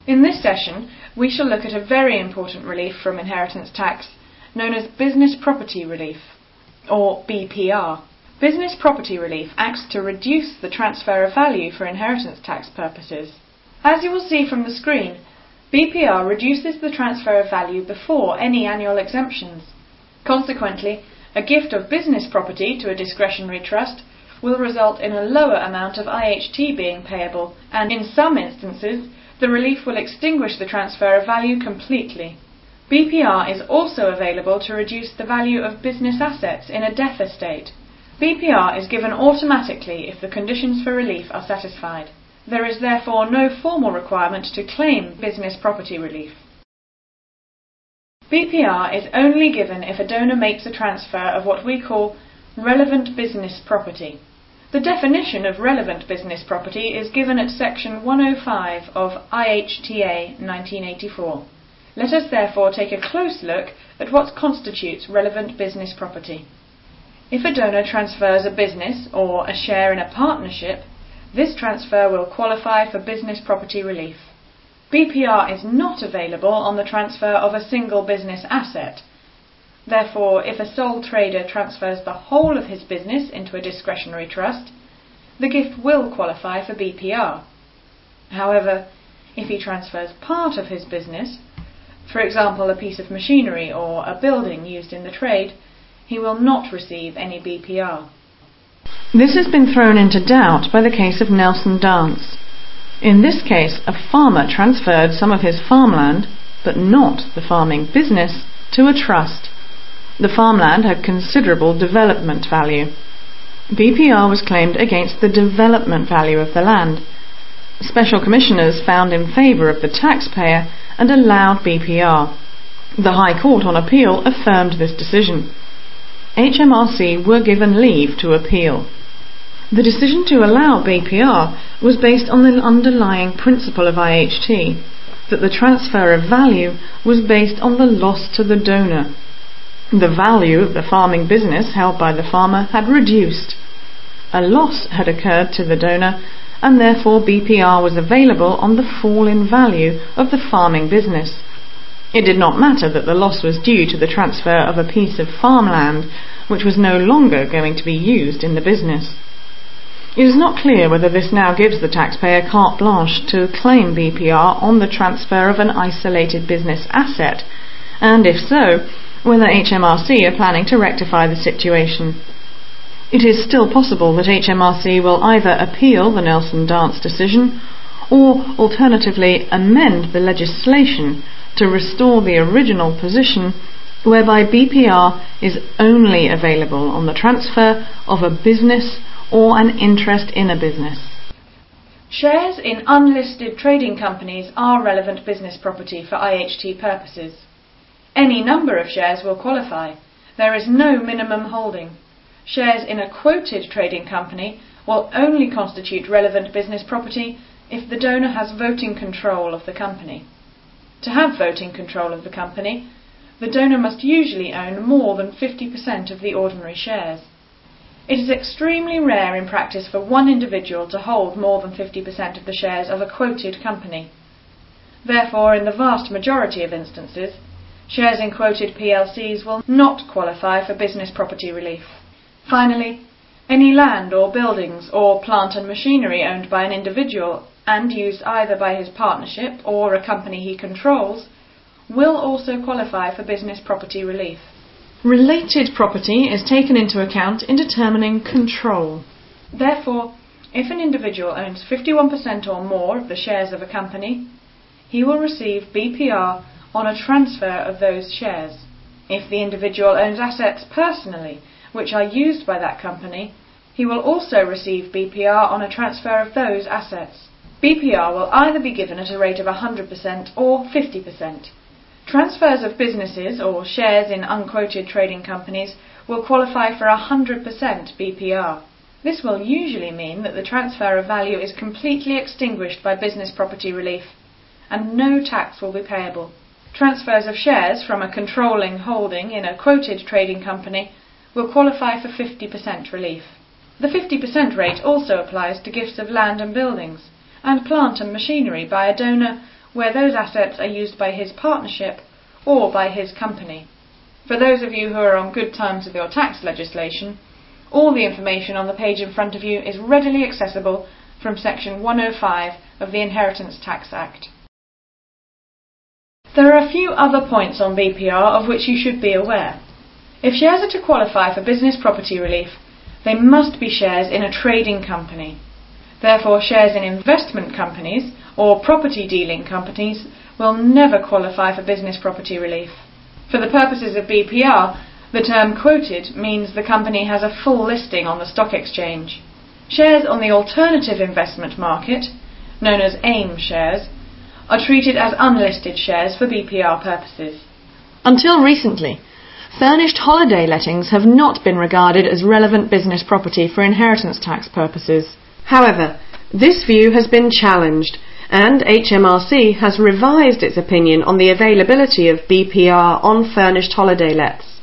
In this session, we shall look at a very important relief from inheritance tax, known as Business Property Relief, or BPR. Business Property Relief acts to reduce the transfer of value for inheritance tax purposes. As you will see from the screen, BPR reduces the transfer of value before any annual exemptions. Consequently, a gift of business property to a discretionary trust will result in a lower amount of IHT being payable, and in some instances, the relief will extinguish the transfer of value completely. BPR is also available to reduce the value of business assets in a death estate. BPR is given automatically if the conditions for relief are satisfied. There is therefore no formal requirement to claim business property relief. BPR is only given if a donor makes a transfer of what we call relevant business property. The definition of relevant business property is given at section 105 of IHTA 1984. Let us therefore take a close look at what constitutes relevant business property. If a donor transfers a business or a share in a partnership, this transfer will qualify for business property relief. BPR is not available on the transfer of a single business asset. Therefore, if a sole trader transfers the whole of his business into a discretionary trust, the gift will qualify for BPR. However, if he transfers part of his business, for example a piece of machinery or a building used in the trade, he will not receive any BPR. This has been thrown into doubt by the case of Nelson Dance. In this case, a farmer transferred some of his farmland, but not the farming business, to a trust. The farmland had considerable development value. BPR was claimed against the development value of the land. Special commissioners found in favour of the taxpayer and allowed BPR. The High Court on appeal affirmed this decision. HMRC were given leave to appeal. The decision to allow BPR was based on the underlying principle of IHT, that the transfer of value was based on the loss to the donor. The value of the farming business held by the farmer had reduced. A loss had occurred to the donor, and therefore BPR was available on the fall in value of the farming business. It did not matter that the loss was due to the transfer of a piece of farmland which was no longer going to be used in the business. It is not clear whether this now gives the taxpayer carte blanche to claim BPR on the transfer of an isolated business asset, and if so, whether HMRC are planning to rectify the situation. It is still possible that HMRC will either appeal the Nelson Dance decision or alternatively amend the legislation to restore the original position whereby BPR is only available on the transfer of a business or an interest in a business. Shares in unlisted trading companies are relevant business property for IHT purposes. Any number of shares will qualify. There is no minimum holding. Shares in a quoted trading company will only constitute relevant business property if the donor has voting control of the company. To have voting control of the company, the donor must usually own more than 50% of the ordinary shares. It is extremely rare in practice for one individual to hold more than 50% of the shares of a quoted company. Therefore, in the vast majority of instances, shares in quoted PLCs will not qualify for business property relief. Finally, any land or buildings or plant and machinery owned by an individual and used either by his partnership or a company he controls will also qualify for business property relief. Related property is taken into account in determining control. Therefore, if an individual owns 51% or more of the shares of a company, he will receive BPR on a transfer of those shares. If the individual owns assets personally, which are used by that company, he will also receive BPR on a transfer of those assets. BPR will either be given at a rate of 100% or 50%. Transfers of businesses or shares in unquoted trading companies will qualify for 100% BPR. This will usually mean that the transfer of value is completely extinguished by business property relief, and no tax will be payable. Transfers of shares from a controlling holding in a quoted trading company will qualify for 50% relief. The 50% rate also applies to gifts of land and buildings, and plant and machinery by a donor where those assets are used by his partnership or by his company. For those of you who are on good terms with your tax legislation, all the information on the page in front of you is readily accessible from Section 105 of the Inheritance Tax Act. There are a few other points on BPR of which you should be aware. If shares are to qualify for business property relief, they must be shares in a trading company. Therefore, shares in investment companies or property dealing companies will never qualify for business property relief. For the purposes of BPR, the term quoted means the company has a full listing on the stock exchange. Shares on the alternative investment market, known as AIM shares, are treated as unlisted shares for BPR purposes. Until recently, furnished holiday lettings have not been regarded as relevant business property for inheritance tax purposes. However, this view has been challenged, and HMRC has revised its opinion on the availability of BPR on furnished holiday lets.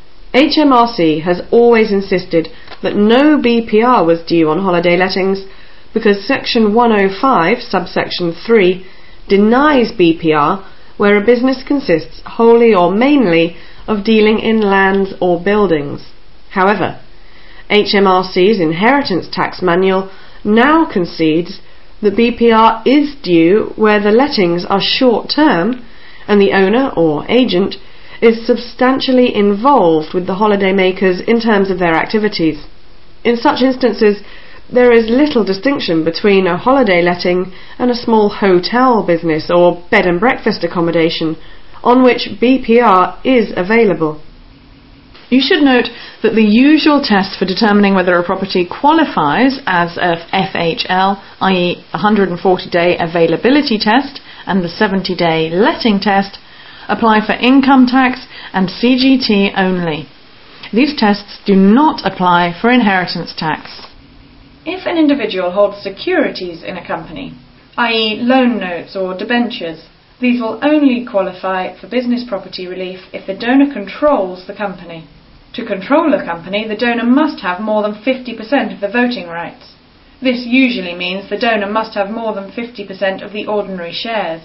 HMRC has always insisted that no BPR was due on holiday lettings because Section 105, subsection 3, denies BPR where a business consists wholly or mainly of dealing in lands or buildings. However, HMRC's Inheritance Tax Manual now concedes that BPR is due where the lettings are short-term and the owner or agent is substantially involved with the holidaymakers in terms of their activities. In such instances, there is little distinction between a holiday letting and a small hotel business or bed and breakfast accommodation on which BPR is available. You should note that the usual test for determining whether a property qualifies as a FHL, i.e. 140-day availability test, and the 70-day letting test, apply for income tax and CGT only. These tests do not apply for inheritance tax. If an individual holds securities in a company, i.e. loan notes or debentures, these will only qualify for business property relief if the donor controls the company. To control a company, the donor must have more than 50% of the voting rights. This usually means the donor must have more than 50% of the ordinary shares.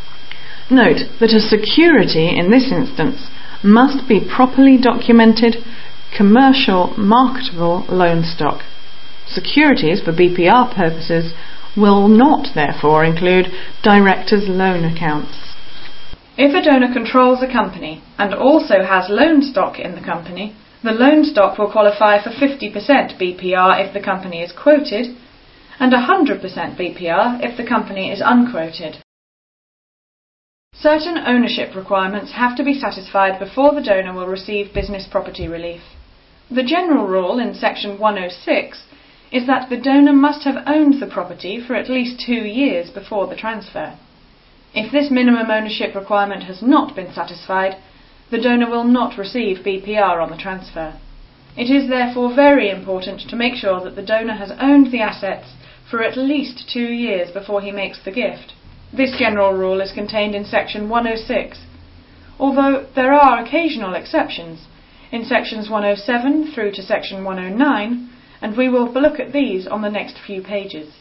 Note that a security in this instance must be properly documented, commercial, marketable loan stock. Securities for BPR purposes will not therefore include directors' loan accounts. If a donor controls a company and also has loan stock in the company, the loan stock will qualify for 50% BPR if the company is quoted and 100% BPR if the company is unquoted. Certain ownership requirements have to be satisfied before the donor will receive business property relief. The general rule in Section 106 is that the donor must have owned the property for at least 2 years before the transfer. If this minimum ownership requirement has not been satisfied, the donor will not receive BPR on the transfer. It is therefore very important to make sure that the donor has owned the assets for at least 2 years before he makes the gift. This general rule is contained in Section 106, although there are occasional exceptions in Sections 107 through to Section 109, and we will look at these on the next few pages.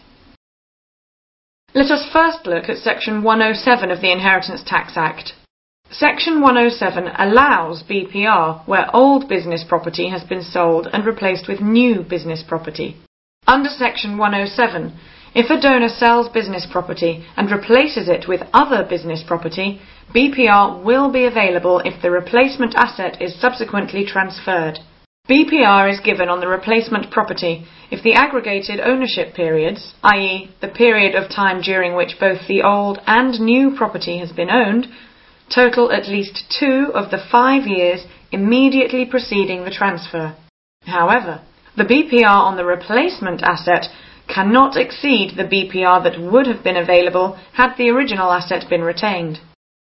Let us first look at Section 107 of the Inheritance Tax Act. Section 107 allows BPR where old business property has been sold and replaced with new business property. Under Section 107, if a donor sells business property and replaces it with other business property, BPR will be available if the replacement asset is subsequently transferred. BPR is given on the replacement property if the aggregated ownership periods, i.e. the period of time during which both the old and new property has been owned, total at least 2 of the 5 years immediately preceding the transfer. However, the BPR on the replacement asset cannot exceed the BPR that would have been available had the original asset been retained.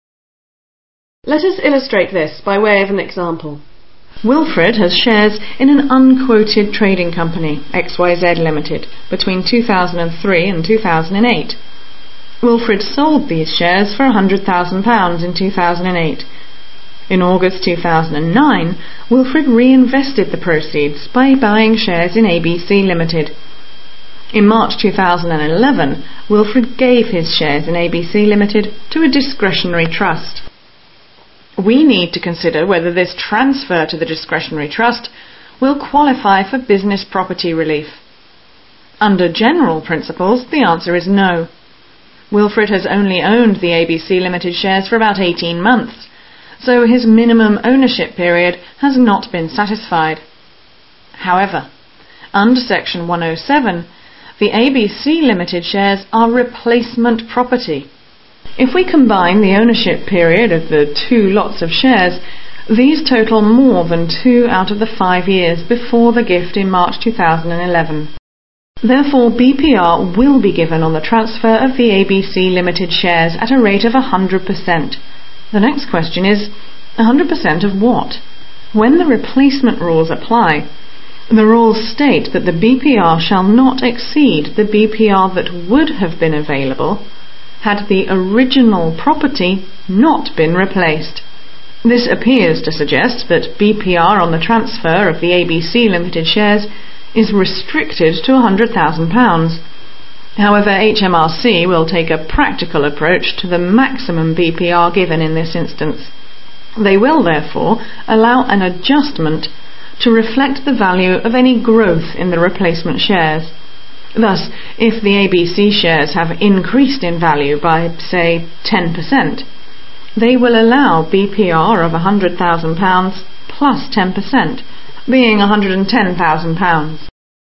Let us illustrate this by way of an example. Wilfred has shares in an unquoted trading company, XYZ Limited, between 2003 and 2008. Wilfred sold these shares for £100,000 in 2008. In August 2009, Wilfred reinvested the proceeds by buying shares in ABC Limited. In March 2011, Wilfred gave his shares in ABC Limited to a discretionary trust. We need to consider whether this transfer to the discretionary trust will qualify for business property relief. Under general principles, the answer is no. Wilfred has only owned the ABC Limited shares for about 18 months, so his minimum ownership period has not been satisfied. However, under Section 107, the ABC Limited shares are replacement property. If we combine the ownership period of the two lots of shares, these total more than 2 out of the 5 years before the gift in March 2011. Therefore, BPR will be given on the transfer of the ABC Limited shares at a rate of 100%. The next question is, 100% of what? When the replacement rules apply, the rules state that the BPR shall not exceed the BPR that would have been available had the original property not been replaced. This appears to suggest that BPR on the transfer of the ABC Limited shares is restricted to £100,000. However, HMRC will take a practical approach to the maximum BPR given in this instance. They will therefore allow an adjustment to reflect the value of any growth in the replacement shares. Thus, if the ABC shares have increased in value by, say, 10%, they will allow BPR of £100,000 plus 10%, being £110,000.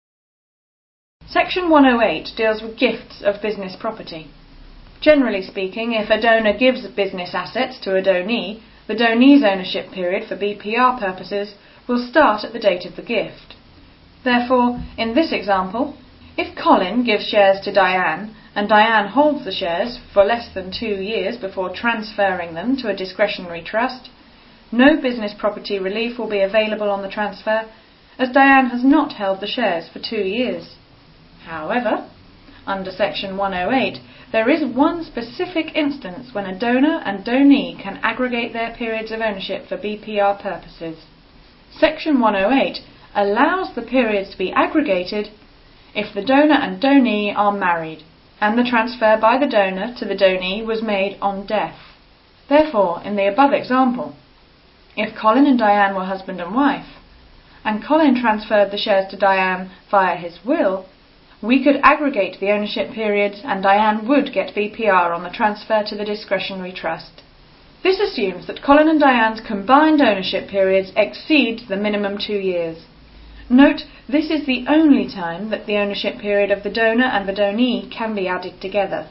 Section 108 deals with gifts of business property. Generally speaking, if a donor gives business assets to a donee, the donee's ownership period for BPR purposes will start at the date of the gift. Therefore, in this example, if Colin gives shares to Diane and Diane holds the shares for less than 2 years before transferring them to a discretionary trust, no business property relief will be available on the transfer, as Diane has not held the shares for 2 years. However, under Section 108, there is one specific instance when a donor and donee can aggregate their periods of ownership for BPR purposes. Section 108 allows the periods to be aggregated if the donor and donee are married, and the transfer by the donor to the donee was made on death. Therefore, in the above example, if Colin and Diane were husband and wife, and Colin transferred the shares to Diane via his will, we could aggregate the ownership periods and Diane would get BPR on the transfer to the discretionary trust. This assumes that Colin and Diane's combined ownership periods exceed the minimum 2 years. Note, this is the only time that the ownership period of the donor and the donee can be added together.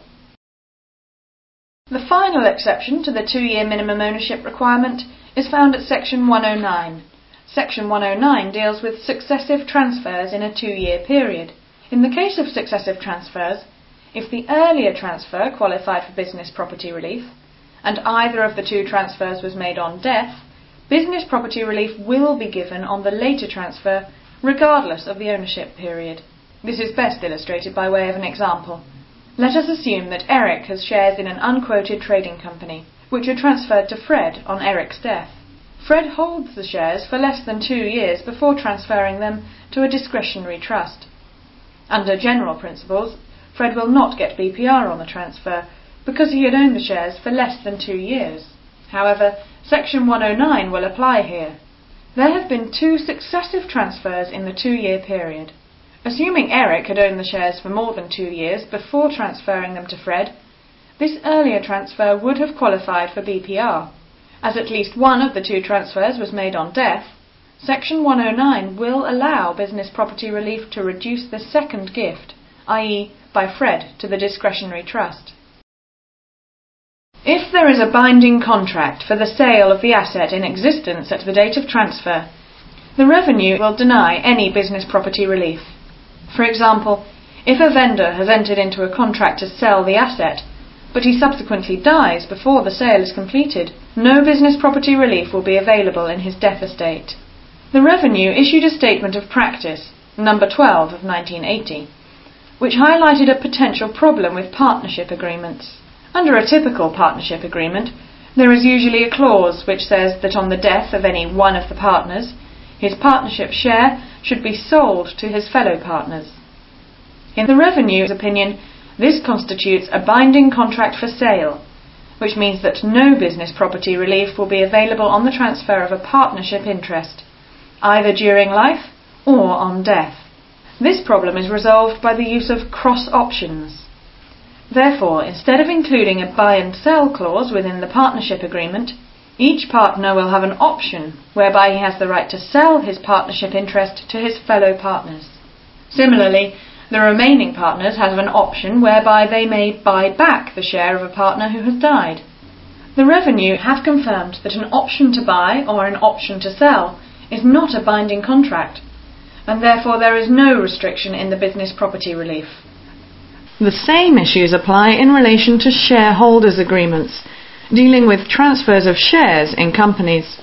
The final exception to the 2-year minimum ownership requirement is found at Section 109. Section 109 deals with successive transfers in a 2-year period. In the case of successive transfers, if the earlier transfer qualified for business property relief, and either of the 2 transfers was made on death, business property relief will be given on the later transfer regardless of the ownership period. This is best illustrated by way of an example. Let us assume that Eric has shares in an unquoted trading company, which are transferred to Fred on Eric's death. Fred holds the shares for less than 2 years before transferring them to a discretionary trust. Under general principles, Fred will not get BPR on the transfer because he had owned the shares for less than 2 years. However, Section 109 will apply here. There have been 2 successive transfers in the 2-year period. Assuming Eric had owned the shares for more than 2 years before transferring them to Fred, this earlier transfer would have qualified for BPR. As at least one of the 2 transfers was made on death, Section 109 will allow business property relief to reduce the second gift, i.e. by Fred to the discretionary trust. If there is a binding contract for the sale of the asset in existence at the date of transfer, the revenue will deny any business property relief. For example, if a vendor has entered into a contract to sell the asset, but he subsequently dies before the sale is completed, no business property relief will be available in his death estate. The Revenue issued a Statement of Practice, number 12 of 1980, which highlighted a potential problem with partnership agreements. Under a typical partnership agreement, there is usually a clause which says that on the death of any one of the partners, his partnership share should be sold to his fellow partners. In the Revenue's opinion, this constitutes a binding contract for sale, which means that no business property relief will be available on the transfer of a partnership interest, either during life or on death. This problem is resolved by the use of cross options. Therefore, instead of including a buy and sell clause within the partnership agreement, each partner will have an option whereby he has the right to sell his partnership interest to his fellow partners. Similarly, the remaining partners have an option whereby they may buy back the share of a partner who has died. The Revenue have confirmed that an option to buy or an option to sell is not a binding contract, and therefore there is no restriction in the business property relief. The same issues apply in relation to shareholders' agreements, dealing with transfers of shares in companies.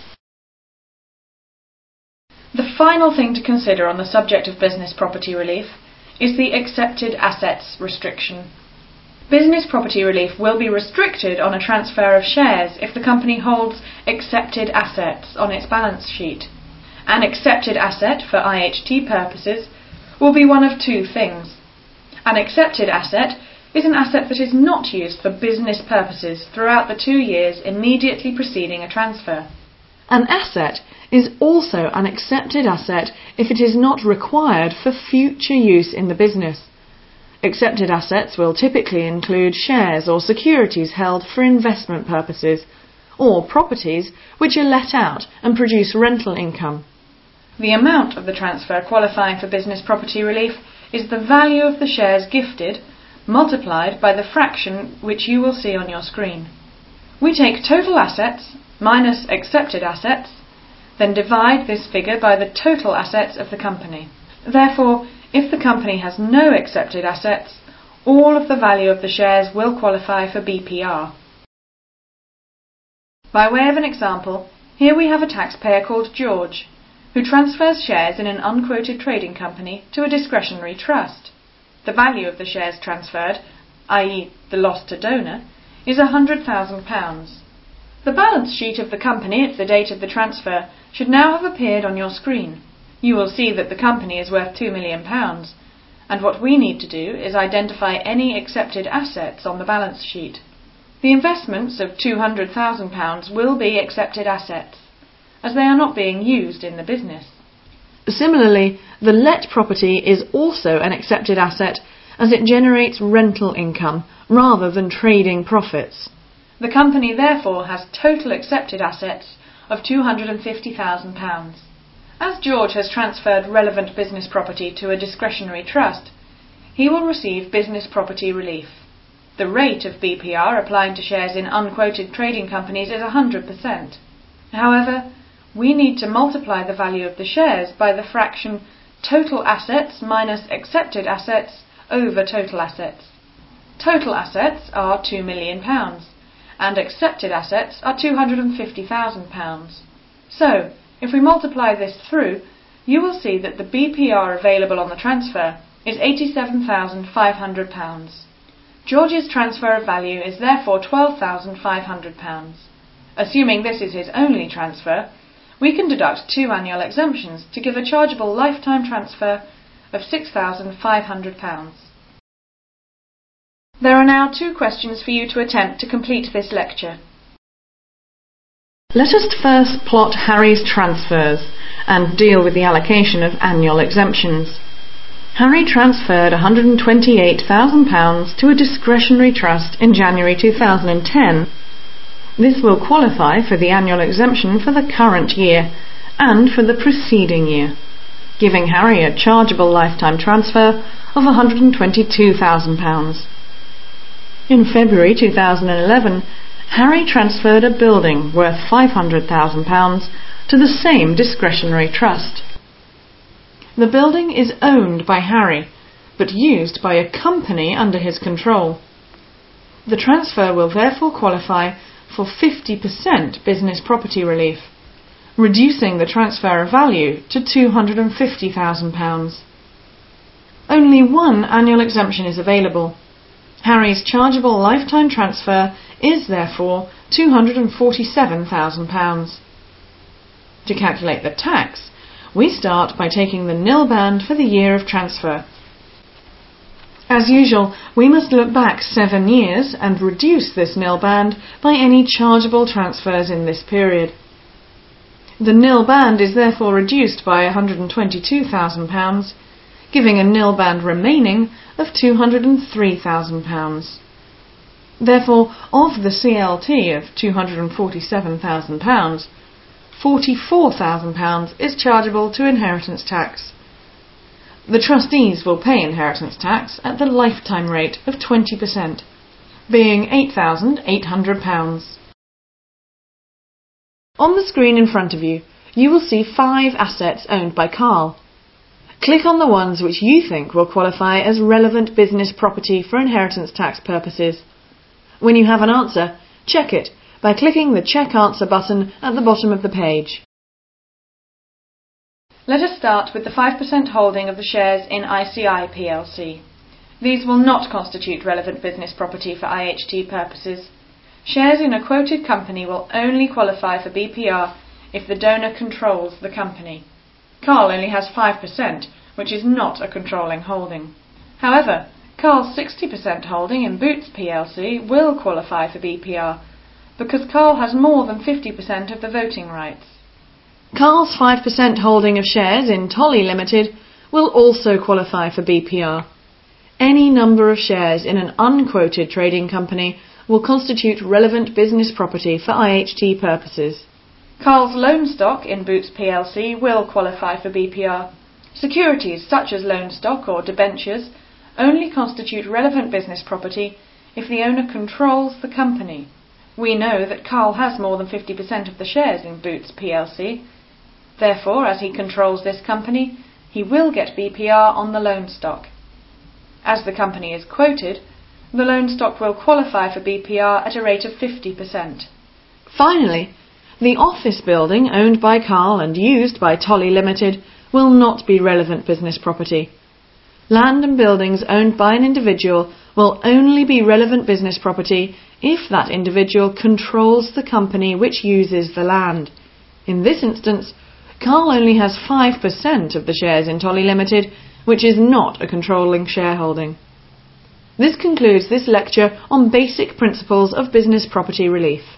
The final thing to consider on the subject of business property relief is the accepted assets restriction. Business property relief will be restricted on a transfer of shares if the company holds accepted assets on its balance sheet. An accepted asset for IHT purposes will be one of two things. An accepted asset is an asset that is not used for business purposes throughout the 2 years immediately preceding a transfer. An asset is also an accepted asset if it is not required for future use in the business. Accepted assets will typically include shares or securities held for investment purposes, or properties which are let out and produce rental income. The amount of the transfer qualifying for business property relief is the value of the shares gifted multiplied by the fraction which you will see on your screen. We take total assets minus accepted assets, then divide this figure by the total assets of the company. Therefore, if the company has no accepted assets, all of the value of the shares will qualify for BPR. By way of an example, here we have a taxpayer called George, who transfers shares in an unquoted trading company to a discretionary trust. The value of the shares transferred, i.e. the loss to donor, is £100,000. The balance sheet of the company at the date of the transfer should now have appeared on your screen. You will see that the company is worth £2 million, and what we need to do is identify any accepted assets on the balance sheet. The investments of £200,000 will be accepted assets, as they are not being used in the business. Similarly, the let property is also an accepted asset as it generates rental income rather than trading profits. The company therefore has total accepted assets of £250,000. As George has transferred relevant business property to a discretionary trust, he will receive business property relief. The rate of BPR applying to shares in unquoted trading companies is 100%. However, we need to multiply the value of the shares by the fraction total assets minus accepted assets over total assets. Total assets are £2 million and accepted assets are £250,000. So, if we multiply this through, you will see that the BPR available on the transfer is £87,500. George's transfer of value is therefore £12,500. Assuming this is his only transfer, we can deduct 2 annual exemptions to give a chargeable lifetime transfer of £6,500. There are now 2 questions for you to attempt to complete this lecture. Let us first plot Harry's transfers and deal with the allocation of annual exemptions. Harry transferred £128,000 to a discretionary trust in January 2010. This will qualify for the annual exemption for the current year and for the preceding year, giving Harry a chargeable lifetime transfer of £122,000. In February 2011, Harry transferred a building worth £500,000 to the same discretionary trust. The building is owned by Harry, but used by a company under his control. The transfer will therefore qualify for 50% business property relief, reducing the transfer of value to £250,000. Only one annual exemption is available. Harry's chargeable lifetime transfer is therefore £247,000. To calculate the tax, we start by taking the nil band for the year of transfer. As usual, we must look back 7 years and reduce this nil band by any chargeable transfers in this period. The nil band is therefore reduced by £122,000, giving a nil band remaining of £203,000. Therefore, of the CLT of £247,000, £44,000 is chargeable to inheritance tax. The trustees will pay inheritance tax at the lifetime rate of 20%, being £8,800. On the screen in front of you, you will see 5 assets owned by Carl. Click on the ones which you think will qualify as relevant business property for inheritance tax purposes. When you have an answer, check it by clicking the Check Answer button at the bottom of the page. Let us start with the 5% holding of the shares in ICI plc. These will not constitute relevant business property for IHT purposes. Shares in a quoted company will only qualify for BPR if the donor controls the company. Carl only has 5%, which is not a controlling holding. However, Carl's 60% holding in Boots plc will qualify for BPR, because Carl has more than 50% of the voting rights. Carl's 5% holding of shares in Tolly Limited will also qualify for BPR. Any number of shares in an unquoted trading company will constitute relevant business property for IHT purposes. Carl's loan stock in Boots plc will qualify for BPR. Securities such as loan stock or debentures only constitute relevant business property if the owner controls the company. We know that Carl has more than 50% of the shares in Boots plc. Therefore, as he controls this company, he will get BPR on the loan stock. As the company is quoted, the loan stock will qualify for BPR at a rate of 50%. Finally, the office building owned by Carl and used by Tolly Limited will not be relevant business property. Land and buildings owned by an individual will only be relevant business property if that individual controls the company which uses the land. In this instance, Carl only has 5% of the shares in Tolly Limited, which is not a controlling shareholding. This concludes this lecture on basic principles of business property relief.